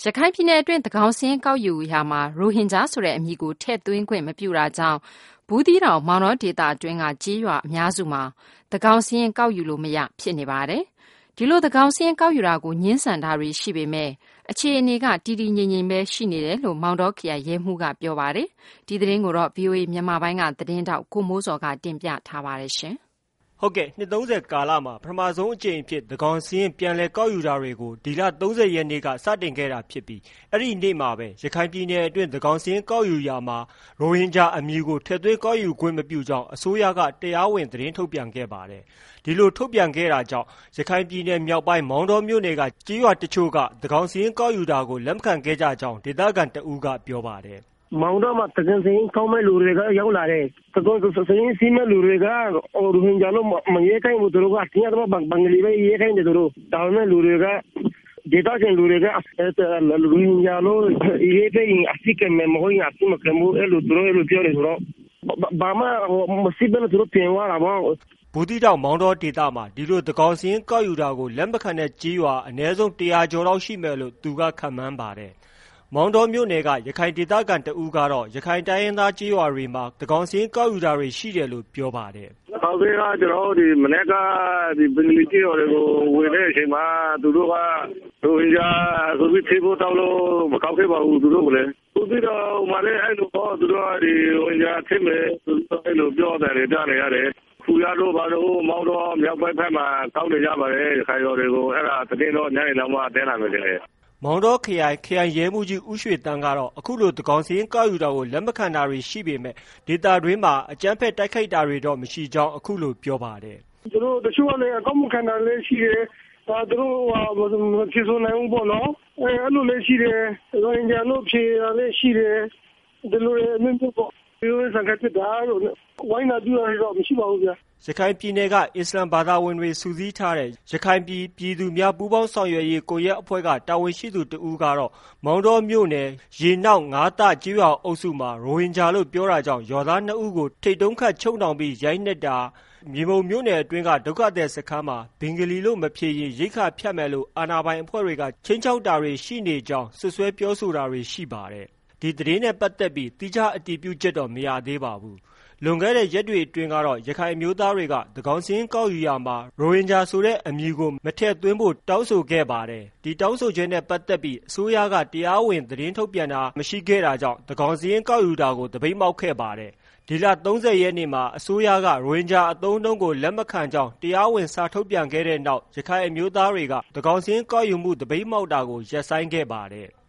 ခိုင်ပြည်နယ်အတွင်းသန်းခေါင်စာရင်းကောက်ယူရာမှာရိုဟင်ဂျာဆိုတဲ့အမည်ကိုထည့်သွင်းခွင့်မပြုတာကြောင့်ဘူးသီးတောင်မောင်တောဒေသအတွင်းကကြေးရွာအများစုမှာသန်းခေါင်စာရင်းကောက်ယူလို့မရဖြစ်နေပါတယ်။ဒီလိုသန်းခေါင်စာရင်းကောက်ယူတာကိုငြင်းဆန်တာတွေရှိပေမဲ့အခြေအနေကတည်တည်ငြိမ်ငြိမ်ပဲရှိနေတယ်လို့မောင်တောခရိုင်ရဲမှူးကပြောပါတယ်။ဒီသတင်းကိုတော့ VOA မြန်မာပိုင်းကသတင်းတောက်ကိုမိုးစောကတင်ပြထားပါတယ်ရှင်။ဟုတ်ကဲ့နှစ်30ကာလမှာပထမဆုံးအကြိမ်အဖြစ်သန်းခေါင်စာရင်းပြန်လည်ကောက်ယူတာတွေကိုဒီလ30ရက်နေ့ကစတင်ခဲ့တာဖြစ်ပြီးအဲ့ဒီနေ့မှာပဲရခိုင်ပြည်နယ်အတွင်းသန်းခေါင်စာရင်းကောက်ယူရာမှာရိုဟင်ဂျာအမည်ကိုထည့်သွင်းကောက်ယူခွင့်မပြုကြောင်းအစိုးရကတရားဝင်သတင်းထုတ်ပြန်ခဲ့ပါတယ်။ဒီလိုထုတ်ပြန်ခဲ့တာကြောင့်ရခိုင်ပြည်နယ်မြောက်ပိုင်းမောင်တောမြို့နယ်ကကြေးရွာတချို့ကသန်းခေါင်စာရင်းကောက်ယူတာကိုလက်မခံခဲ့ကြကြောင်းဒေသခံတဦးကပြောပါတယ်။မောင်တော့မှာတကယ်စင်းကောင်းမဲ့လူတွေကရောက်လာတယ်။တကောစင်းစီမဲ့လူတွေကရိုဟင်ဂျာလို့မရဲခိုင်းဘူးသူတို့ကအတင်းအဓမ္မဘင်္ဂလီပဲရဲခိုင်းတယ်သူတို့ဒါပေမဲ့လူတွေကဒေတာချင်းလူတွေကရိုဟင်ဂျာလို့ရေးတဲ့ရင်အစ်ကမဲ့မဟုတ်ရင်အစ်မကမှုအဲ့လိုသူတို့အဲ့လိုပြောတယ်ဆိုတော့ဘာမှမရှိဘဲသူတို့ပြင်သွားတာပေါ့ဘူးသီးတောင်မောင်တောဒေသမှာဒီလိုသန်းခေါင်စာရင်းကောက်ယူတာကိုလက်မခံတဲ့ကြေးရွာအနည်းဆုံး100ကျော်လောက်ရှိမယ်လို့သူကခန့်မှန်းပါတယ်။မောင်တောမြို့နယ်ကရခိုင်ဒေသခံတဦးကတော့ရခိုင်တိုင်းရင်းသားကြေးရွာတွေမှာသန်းခေါင်စာရင်းကောက်ယူတာတွေရှိတယ်လို့ပြောပါတယ်။ဟုတ်ကဲ့ကျွန်တော်ဒီမနေ့ကဒီဘင်္ဂလီကြေးရွာတွေကိုဝင်တဲ့အချိန်မှာသူတို့ကရိုဟင်ဂျာဆိုပြီးဖေးဖို့တောက်လို့မကောက်ခဲ့ပါဘူးသူတို့ကလည်းသူတို့မှလည်းအဲ့လိုပေါ့သူတို့ကဒီရိုဟင်ဂျာဖြစ်မယ်သူတို့အဲ့လိုပြောတယ်ကြားနေရတယ်။ခူရတို့ဘာလို့မောင်တော်မြောက်ပိုင်းဖက်မှာကောက်နေကြပါလေခိုင်ရွာတွေကိုအဲ့ဒါတင်းတော့ညနေလောက်မှတဲလာမယ်တဲ့မောင်တောခရိုင်ရဲမှုကြီးဦးရွှေတန်းကတော့အခုလိုသန်းခေါင်စာရင်းကောက်ယူတာကိုလက်မခံတာတွေရှိပေမဲ့ဒေတာတွင်းမှာအကြမ်းဖက်တိုက်ခိုက်တာတွေတော့မရှိကြောင်းအခုလိုပြောပါတယ်။သူတို့တချို့ကလည်းအကောက်မခံတာလည်းရှိတယ်။သူတို့မဖြစ်ဆိုနိုင်ဘူးပေါ့နော်။အဲ့လိုလည်းရှိတယ်။ရိုဟင်ဂျာလို့ဖြေတာလည်းရှိတယ်။ဒီလိုလည်းမျိုးပေါ့။ဒီလိုစကားပြတာတော့ဝိုင်းလာပြီးတော့မရှိပါဘူးဗျာ။ရခိုင်ပြည်နယ်ကအစ္စလမ်ဘာသာဝင်တွေစုစည်းထားတဲ့ရခိုင်ပြည်သူများပူးပေါင်းဆောင်ရွက်ရေးကိုရက်အဖွဲ့ကတာဝန်ရှိသူတဦးကတော့မောင်တောမြို့နယ်ရေနောက်ငါးတကြေးရွာအုပ်စုမှာရိုဟင်ဂျာလို့ပြောတာကြောင့်ရွာသား2ဦးကိုထိတ်တုံးခတ်ချုပ်နှောင်ပြီးရိုက်နှက်တာမြေမုံမြို့နယ်အတွင်းကဒုက္ခသည်စခန်းမှာဘင်္ဂလီလို့မဖြေရင်ရိတ်ခါဖြတ်မယ်လို့အာဏာပိုင်အဖွဲ့တွေကချင်းချောက်တာတွေရှိနေကြောင်းဆွဆွဲပြောဆိုတာတွေရှိပါတယ်။ဒီသတင်းနဲ့ပတ်သက်ပြီးတိကျအတည်ပြုချက်တော့မရသေးပါဘူး။လွန်ခဲ့တဲ့ရက်တွေအတွင်းကတော့ရခိုင်မျိုးသားတွေကသန်းခေါင်စာရင်းကောက်ယူရာမှာရိုဟင်ဂျာဆိုတဲ့အမည်ကိုမထည့်သွင်းဖို့တောင်းဆိုခဲ့ပါတယ်။ဒီတောင်းဆိုချက်နဲ့ပတ်သက်ပြီးအစိုးရကတရားဝင်သတင်းထုတ်ပြန်တာမရှိခဲ့တာကြောင့်သန်းခေါင်စာရင်းကောက်ယူတာကိုတပိတ်မှောက်ခဲ့ပါတယ်။ဒီလ30ရက်နေ့မှာအစိုးရကရိုဟင်ဂျာအသုံးအနှုန်းကိုလက်မခံကြောင်းတရားဝင်စာထုတ်ပြန်ခဲ့တဲ့နောက်ရခိုင်အမျိုးသားတွေကသန်းခေါင်စာရင်းကောက်ယူမှုတပိတ်မှောက်တာကိုရပ်ဆိုင်းခဲ့ပါတယ်။